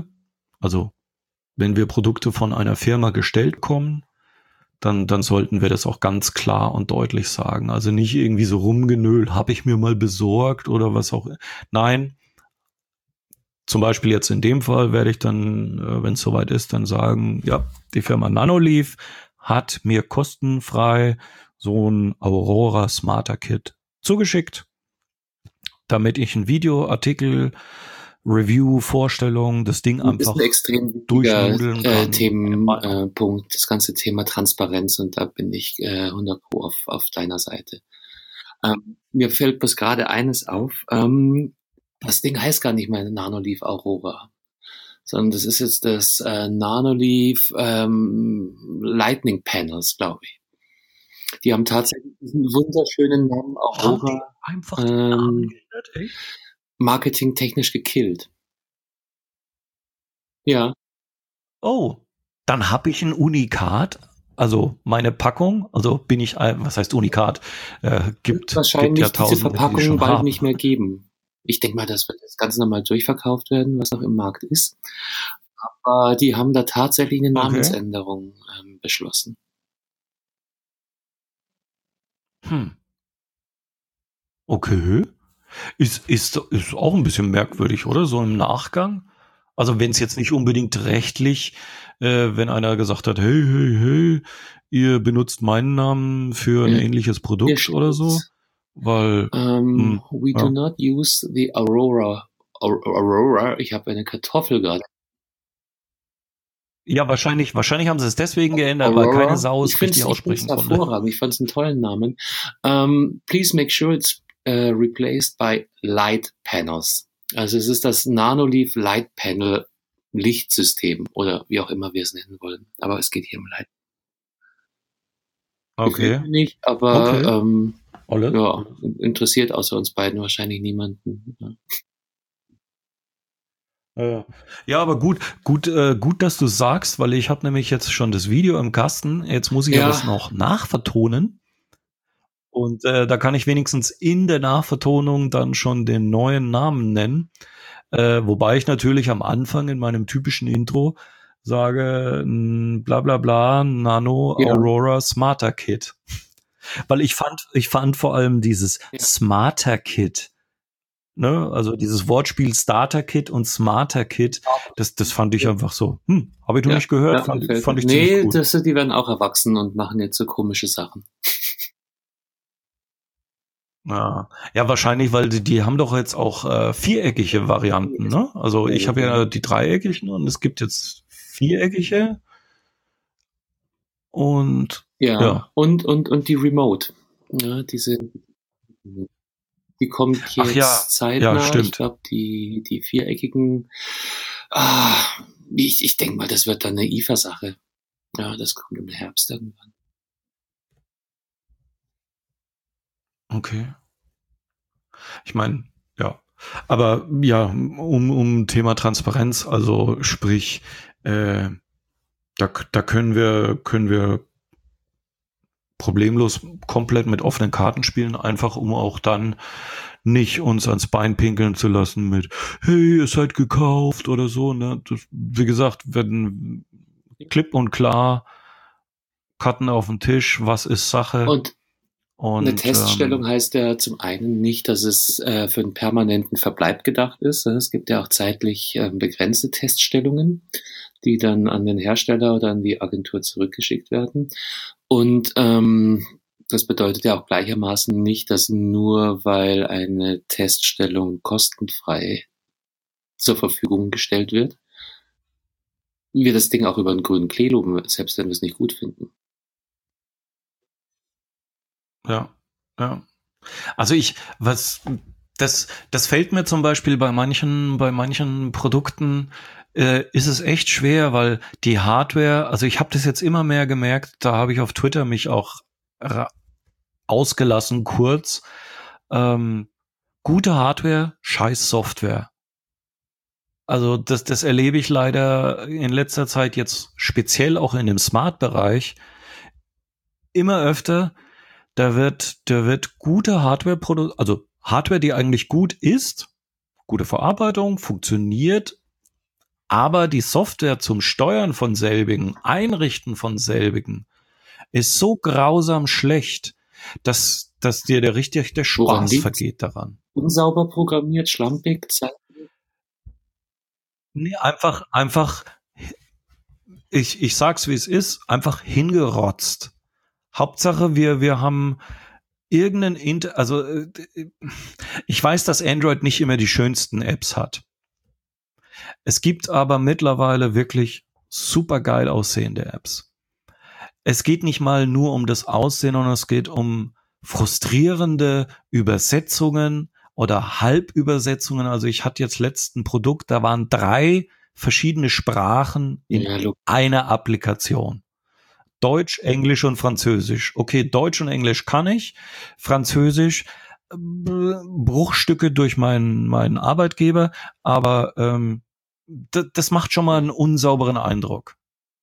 von einer Firma gestellt kommen, dann sollten wir das auch ganz klar und deutlich sagen. Also nicht irgendwie so rumgenölt, habe ich mir mal besorgt oder was auch. Nein, zum Beispiel jetzt in dem Fall werde ich dann, wenn es soweit ist, dann sagen, ja, die Firma Nanoleaf hat mir kostenfrei so ein Aurora Smarter Kit zugeschickt, damit ich ein Video, Artikel, Review, Vorstellung, das Ding einfach ist ein extrem wichtiger Themenpunkt, das ganze Thema Transparenz, und da bin ich 100% auf deiner Seite. Mir fällt bis gerade eines auf, das Ding heißt gar nicht mehr Nanoleaf Aurora, sondern das ist jetzt das Nanoleaf Lightning Panels, glaube ich. Die haben tatsächlich diesen wunderschönen Namen Aurora einfach den Namen geändert, ey? marketingtechnisch gekillt. Ja. Oh, dann habe ich ein Unikat. Also meine Packung, also bin ich, was heißt Unikat? Gibt wahrscheinlich ja diese Verpackung schon bald haben. nicht mehr geben. Ich denke mal, das wird jetzt ganz normal durchverkauft werden, was noch im Markt ist. Aber die haben da tatsächlich eine Namensänderung beschlossen. Okay. Ist auch ein bisschen merkwürdig, oder? So im Nachgang. Also wenn es jetzt nicht unbedingt rechtlich, wenn einer gesagt hat, hey, ihr benutzt meinen Namen für ein ähnliches Produkt oder so, weil we do not use the Aurora. Ich habe eine Kartoffel gerade. Ja, wahrscheinlich haben sie es deswegen geändert, Aurora, weil keine Sau es richtig aussprechen konnte. Hervorragend. Ich fand es einen tollen Namen. Please make sure it's replaced by Light Panels. Also es ist das Nanoleaf Light Panel Lichtsystem oder wie auch immer wir es nennen wollen. Aber es geht hier um Light. Okay. Nicht, aber ja, interessiert außer uns beiden wahrscheinlich niemanden. Ja, aber gut, dass du sagst, weil ich habe nämlich jetzt schon das Video im Kasten. Jetzt muss ich ja das noch nachvertonen. Und da kann ich wenigstens in der Nachvertonung dann schon den neuen Namen nennen. Wobei ich natürlich am Anfang in meinem typischen Intro sage, bla bla bla, Nano Aurora Smarter Kit. Weil ich fand vor allem dieses Smarter Kit, ne, also dieses Wortspiel Starter Kit und Smarter Kit, das fand ich einfach so, habe ich noch nicht gehört, fand ich ziemlich gut. Die werden auch erwachsen und machen jetzt so komische Sachen. Ja, ja, wahrscheinlich, weil die haben doch jetzt auch viereckige Varianten, ne? Also ich habe ja die dreieckigen und es gibt jetzt viereckige und Ja, ja. und die Remote. Ja, die kommt Ach ja, jetzt ja, zeitnah. Ich stimmt. glaube, die viereckigen, ah, ich denke mal, das wird dann eine IFA-Sache. Ja, das kommt im Herbst irgendwann. Okay. Ich meine, ja. Aber ja, um Thema Transparenz, also sprich, äh, da können wir problemlos komplett mit offenen Karten spielen, einfach um auch dann nicht uns ans Bein pinkeln zu lassen mit, hey, ihr seid gekauft oder so. Ne? Das, wie gesagt, wenn klipp und klar, Karten auf den Tisch, was ist Sache Und eine und Teststellung heißt ja zum einen nicht, dass es für einen permanenten Verbleib gedacht ist. Es gibt ja auch zeitlich begrenzte Teststellungen, die dann an den Hersteller oder an die Agentur zurückgeschickt werden. Und das bedeutet ja auch gleichermaßen nicht, dass nur weil eine Teststellung kostenfrei zur Verfügung gestellt wird, wir das Ding auch über den grünen Klee loben, selbst wenn wir es nicht gut finden. ja, ja. Also das fällt mir zum Beispiel bei manchen Produkten ist es echt schwer, weil die Hardware, also ich habe das jetzt immer mehr gemerkt, da habe ich auf Twitter mich auch ausgelassen kurz. Ähm, Gute Hardware, scheiß Software. Also das erlebe ich leider in letzter Zeit jetzt speziell auch in dem Smart-Bereich immer öfter. Da wird gute Hardware also Hardware, die eigentlich gut ist, gute Verarbeitung, funktioniert, aber die Software zum Steuern von selbigen, Einrichten von selbigen ist so grausam schlecht, dass dir der Woran Spaß liegt's? vergeht daran. Unsauber programmiert, schlampig, Zeit. Nee, einfach, ich sag's wie es ist, einfach hingerotzt. Hauptsache, wir haben also ich weiß, dass Android nicht immer die schönsten Apps hat. Es gibt aber mittlerweile wirklich super geil aussehende Apps. Es geht nicht mal nur um das Aussehen, sondern es geht um frustrierende Übersetzungen oder Halbübersetzungen. Also ich hatte jetzt letzten Produkt, da waren 3 verschiedene Sprachen in Ja, einer Applikation. Deutsch, Englisch und Französisch. Okay, Deutsch und Englisch kann ich. Französisch Bruchstücke durch meinen Arbeitgeber, aber das macht schon mal einen unsauberen Eindruck.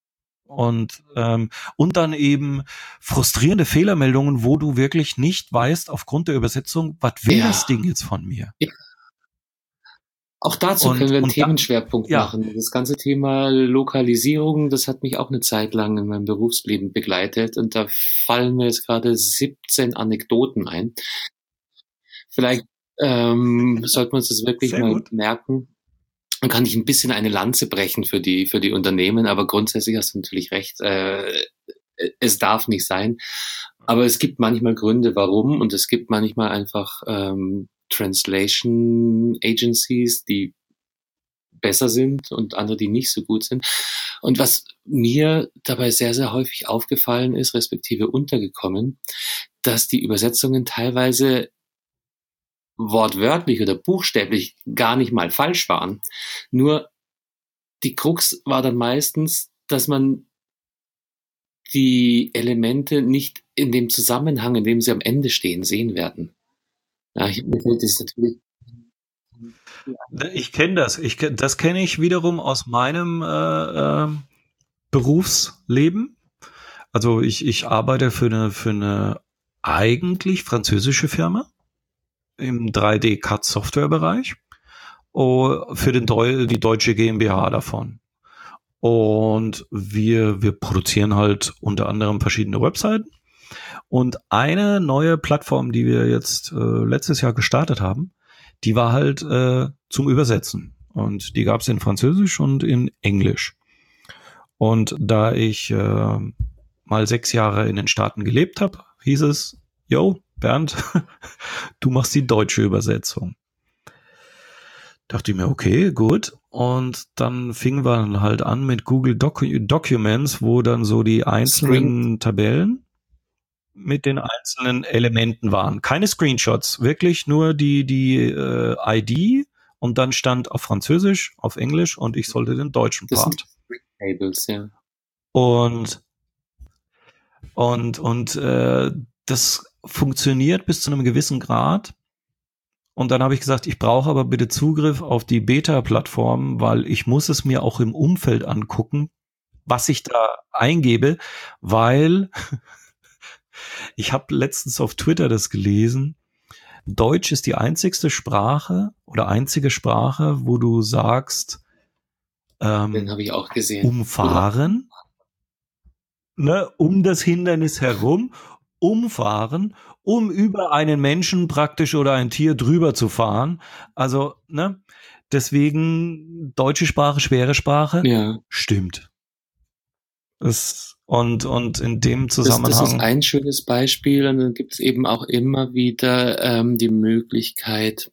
Und dann eben frustrierende Fehlermeldungen, wo du wirklich nicht weißt, aufgrund der Übersetzung, was will das ja. Ding jetzt von mir? Ja. Auch dazu können wir Und, einen und da, Themenschwerpunkt ja, machen. Das ganze Thema Lokalisierung, das hat mich auch eine Zeit lang in meinem Berufsleben begleitet und da fallen mir jetzt gerade 17 Anekdoten ein. Vielleicht sollten wir uns das wirklich sehr mal gut. merken. Dann kann ich ein bisschen eine Lanze brechen für die Unternehmen, aber grundsätzlich hast du natürlich recht. Es darf nicht sein. Aber es gibt manchmal Gründe, warum, und es gibt manchmal einfach Translation Agencies, die besser sind und andere, die nicht so gut sind. Und was mir dabei sehr, sehr häufig aufgefallen ist, respektive untergekommen, dass die Übersetzungen teilweise wortwörtlich oder buchstäblich gar nicht mal falsch waren. Nur die Krux war dann meistens, dass man die Elemente nicht in dem Zusammenhang, in dem sie am Ende stehen, sehen werden. Ja, mir fällt das natürlich. Ich kenne das. Das kenne ich wiederum aus meinem Berufsleben. Also ich arbeite für eine eigentlich französische Firma im 3D-CAD-Software-Bereich für die deutsche GmbH davon. Und wir produzieren halt unter anderem verschiedene Webseiten. Und eine neue Plattform, die wir jetzt letztes Jahr gestartet haben, die war halt zum Übersetzen. Und die gab es in Französisch und in Englisch. Und da ich mal 6 Jahre in den Staaten gelebt habe, hieß es, yo, Bernd, du machst die deutsche Übersetzung. Dachte ich mir, okay, gut. Und dann fingen wir dann halt an mit Google Documents, wo dann so die einzelnen Tabellen mit den einzelnen Elementen waren. Keine Screenshots, wirklich nur die ID und dann stand auf Französisch, auf Englisch und ich sollte den deutschen Das Part. sind Tables, ja. Und das funktioniert bis zu einem gewissen Grad. Und dann habe ich gesagt, ich brauche aber bitte Zugriff auf die Beta-Plattform, weil ich muss es mir auch im Umfeld angucken, was ich da eingebe, weil ich habe letztens auf Twitter das gelesen. Deutsch ist die einzige Sprache, wo du sagst, Den habe ich auch gesehen. Umfahren, ne, um das Hindernis herum, umfahren, um über einen Menschen praktisch oder ein Tier drüber zu fahren. Also, ne, deswegen deutsche Sprache, schwere Sprache, Ja. stimmt. Und in dem Zusammenhang. Das ist ein schönes Beispiel und dann gibt es eben auch immer wieder die Möglichkeit,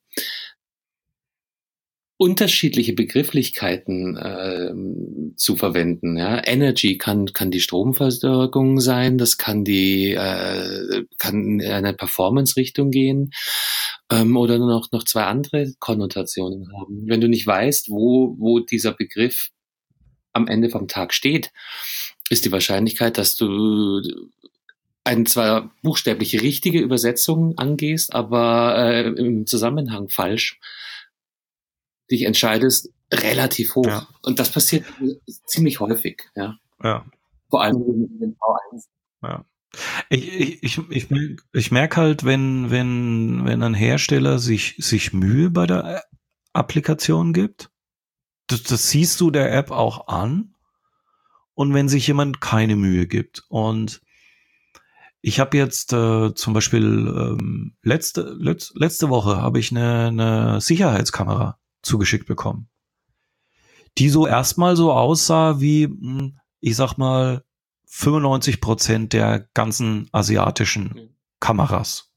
unterschiedliche Begrifflichkeiten zu verwenden. Ja? Energy kann die Stromversorgung sein, das kann kann in eine Performance-Richtung gehen oder noch zwei andere Konnotationen haben. Wenn du nicht weißt, wo dieser Begriff am Ende vom Tag steht, ist die Wahrscheinlichkeit, dass du eine zwar buchstäblich richtige Übersetzung angehst, aber im Zusammenhang falsch dich entscheidest, relativ hoch. Ja. Und das passiert ziemlich häufig. Ja. Ja. Vor allem in den V1. Ja. Ich merke halt, wenn ein Hersteller sich Mühe bei der Applikation gibt, das siehst du der App auch an. Und wenn sich jemand keine Mühe gibt. Und ich habe jetzt zum Beispiel letzte Woche habe ich eine Sicherheitskamera zugeschickt bekommen, die so erstmal so aussah wie, ich sag mal, 95% der ganzen asiatischen Kameras.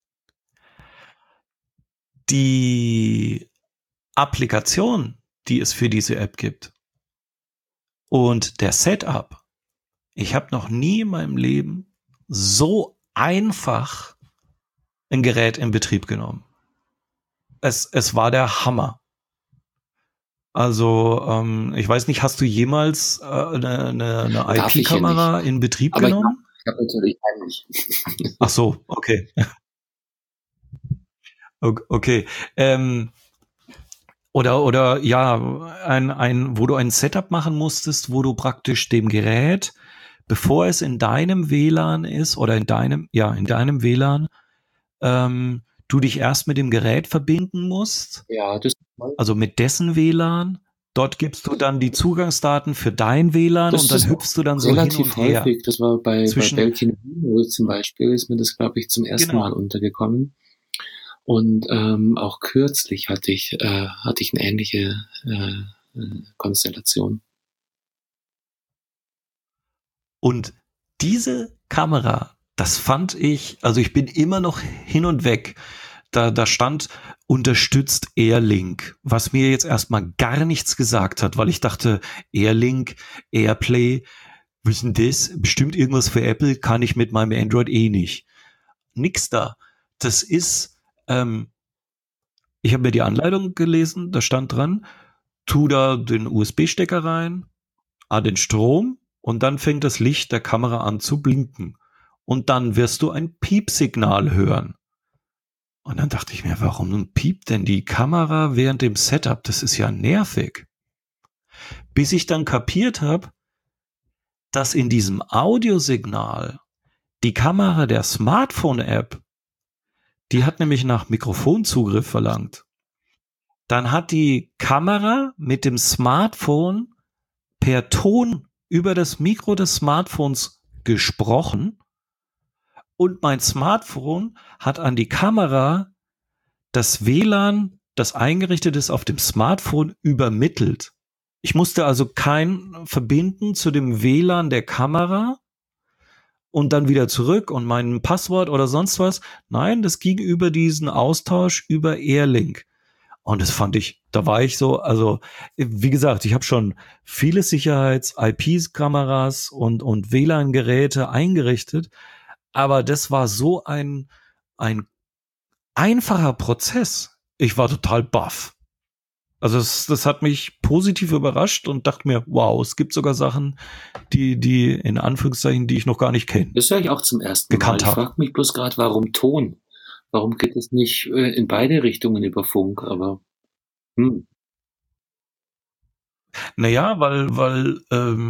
Die Applikation, die es für diese App gibt und der Setup, ich habe noch nie in meinem Leben so einfach ein Gerät in Betrieb genommen. Es war der Hammer. Also, ich weiß nicht, hast du jemals eine IP-Kamera in Betrieb genommen? Ich habe natürlich heimlich. Ach so, okay. Okay. Oder ja, wo du ein Setup machen musstest, wo du praktisch dem Gerät, bevor es in deinem WLAN ist oder in deinem WLAN, du dich erst mit dem Gerät verbinden musst. Ja, also mit dessen WLAN. Dort gibst du dann die Zugangsdaten für dein WLAN und dann hüpfst du dann so hin und her. Häufig. Das war bei Belkin zum Beispiel, ist mir das, glaube ich, zum ersten Mal untergekommen. Und auch kürzlich hatte ich eine ähnliche Konstellation. Und diese Kamera, das fand ich, also ich bin immer noch hin und weg. Da stand, unterstützt Airlink, was mir jetzt erstmal gar nichts gesagt hat, weil ich dachte, Airlink, Airplay, was denn das? Bestimmt irgendwas für Apple, kann ich mit meinem Android nicht. Nix da. Das ist, ich habe mir die Anleitung gelesen, da stand dran, tu da den USB-Stecker rein, den Strom und dann fängt das Licht der Kamera an zu blinken. Und dann wirst du ein Piepsignal hören. Und dann dachte ich mir, warum piept denn die Kamera während dem Setup? Das ist ja nervig. Bis ich dann kapiert habe, dass in diesem Audiosignal die Kamera der Smartphone-App, die hat nämlich nach Mikrofonzugriff verlangt. Dann hat die Kamera mit dem Smartphone per Ton über das Mikro des Smartphones gesprochen. Und mein Smartphone hat an die Kamera das WLAN, das eingerichtet ist auf dem Smartphone, übermittelt. Ich musste also kein verbinden zu dem WLAN der Kamera, und dann wieder zurück und mein Passwort oder sonst was. Nein, das ging über diesen Austausch über Airlink. Und das fand ich, da war ich so, also wie gesagt, ich habe schon viele Sicherheits-IP-Kameras und WLAN-Geräte eingerichtet, aber das war so ein einfacher Prozess. Ich war total baff. Also das hat mich positiv überrascht und dachte mir, wow, es gibt sogar Sachen, die in Anführungszeichen, die ich noch gar nicht Das höre ich auch zum ersten Mal. gekannt Ich habe. frage mich bloß gerade, warum Ton? Warum geht es nicht in beide Richtungen über Funk? Aber Naja, weil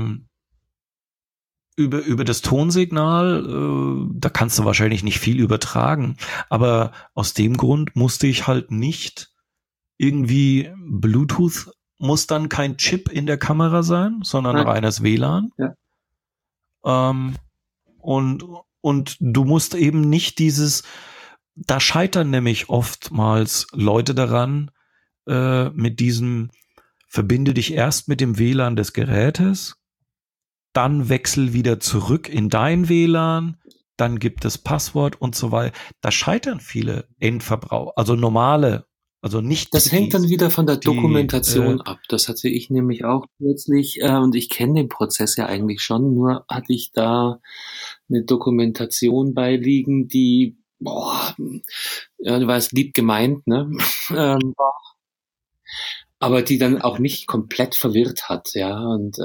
über das Tonsignal, da kannst du wahrscheinlich nicht viel übertragen. Aber aus dem Grund musste ich halt nicht irgendwie Bluetooth muss dann kein Chip in der Kamera sein, sondern nein, reines WLAN. ja. Ähm, und, und du musst eben nicht da scheitern nämlich oftmals Leute daran, mit diesem, verbinde dich erst mit dem WLAN des Gerätes, dann wechsel wieder zurück in dein WLAN, dann gibt es Passwort und so weiter. Da scheitern viele Endverbraucher, also normale, also nicht Das hängt dann wieder von der die Dokumentation ab. Das hatte ich nämlich auch plötzlich und ich kenne den Prozess ja eigentlich schon, nur hatte ich da eine Dokumentation beiliegen, die, ja, du weißt, lieb gemeint, ne? Aber die dann auch mich komplett verwirrt hat, ja. Und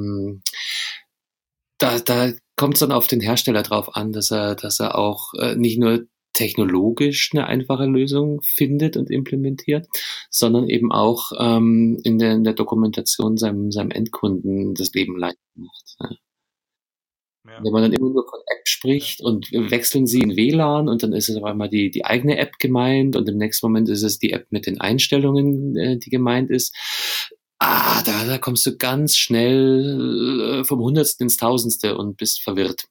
da kommt es dann auf den Hersteller drauf an, dass er auch nicht nur technologisch eine einfache Lösung findet und implementiert, sondern eben auch in der Dokumentation seinem Endkunden das Leben leicht macht. Ja. Ja. Wenn man dann immer nur von App spricht und wechseln sie in WLAN und dann ist es auf einmal die eigene App gemeint und im nächsten Moment ist es die App mit den Einstellungen, die gemeint ist. Da kommst du ganz schnell vom Hundertsten ins Tausendste und bist verwirrt.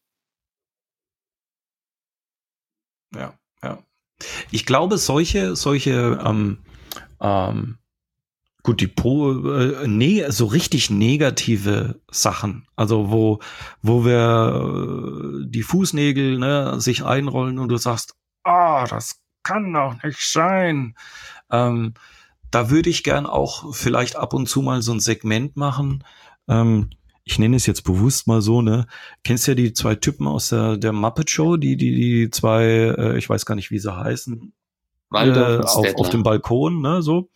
Ja, ja. Ich glaube, solche gut, so richtig negative Sachen, also wo wir die Fußnägel sich einrollen und du sagst, das kann doch nicht sein. Da würde ich gern auch vielleicht ab und zu mal so ein Segment machen. Ich nenne es jetzt bewusst mal so, ne? Kennst ja die zwei Typen aus der Muppet Show, die zwei, ich weiß gar nicht, wie sie heißen, Waldorf und auf dem Stettler. Balkon, ne, so.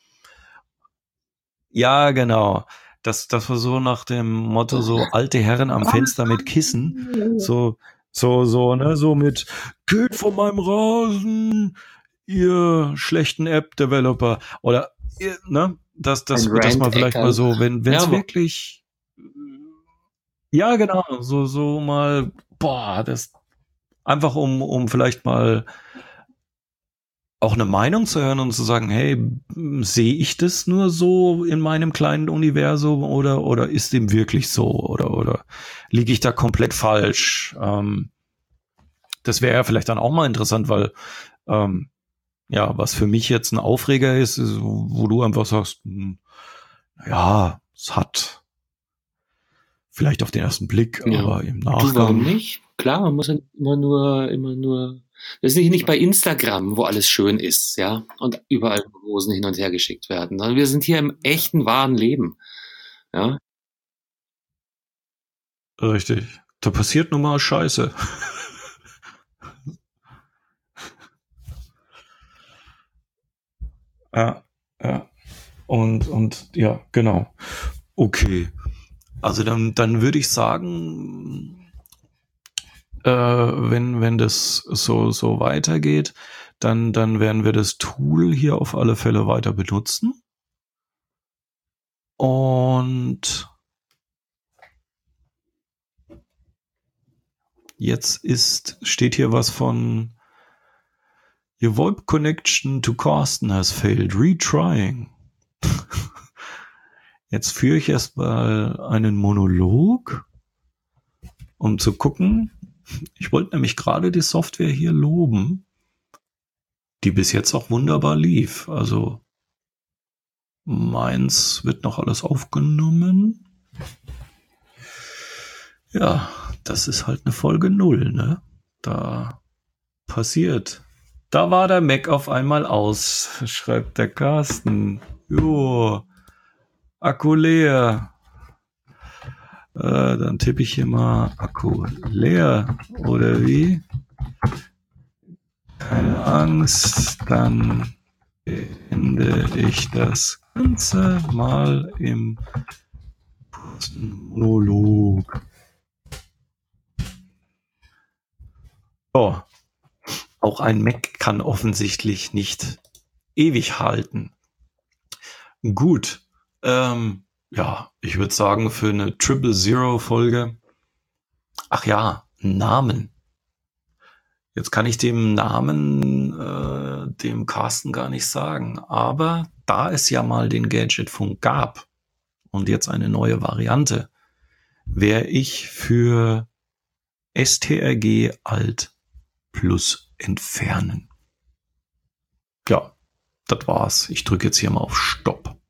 Ja, genau. Das war so nach dem Motto, so alte Herren am Fenster mit Kissen. Ne, so mit, geht von meinem Rasen, ihr schlechten App-Developer. Oder, ne, Ein dass man vielleicht mal Rant-Eckerl. so, wenn es Ja, wirklich, ja, genau, so mal, das, einfach um vielleicht mal auch eine Meinung zu hören und zu sagen, hey, sehe ich das nur so in meinem kleinen Universum oder ist dem wirklich so oder liege ich da komplett falsch? Das wäre ja vielleicht dann auch mal interessant, weil ja, was für mich jetzt ein Aufreger ist, wo du einfach sagst, ja, es hat vielleicht auf den ersten Blick, ja. aber im Du, warum Nachgang. nicht? Klar, man muss ja immer nur. Das ist nicht bei Instagram, wo alles schön ist, ja, und überall Rosen hin und her geschickt werden, sondern wir sind hier im echten, wahren Leben, ja. Richtig. Da passiert nun mal Scheiße. Ja, ja. Und ja, genau. Okay. Also dann würde ich sagen, wenn das so weitergeht, dann werden wir das Tool hier auf alle Fälle weiter benutzen. Und jetzt steht hier was von Your VoIP connection to Carsten has failed. Retrying. Jetzt führe ich erstmal einen Monolog, um zu gucken. Ich wollte nämlich gerade die Software hier loben, die bis jetzt auch wunderbar lief. Also meins wird noch alles aufgenommen. Ja, das ist halt eine Folge 0, ne? Da passiert. Da war der Mac auf einmal aus, schreibt der Carsten. Jo, Akku leer. Dann tippe ich hier mal Akku leer, oder wie? Keine Angst, dann beende ich das Ganze mal im Monolog. So. Auch ein Mac kann offensichtlich nicht ewig halten. Gut. Ja, ich würde sagen, für eine 000-Folge. Ach ja, Namen. Jetzt kann ich dem Namen dem Carsten gar nicht sagen. Aber da es ja mal den Gadgetfunk gab und jetzt eine neue Variante, wäre ich für STRG Alt plus entfernen. Ja, das war's. Ich drücke jetzt hier mal auf Stopp.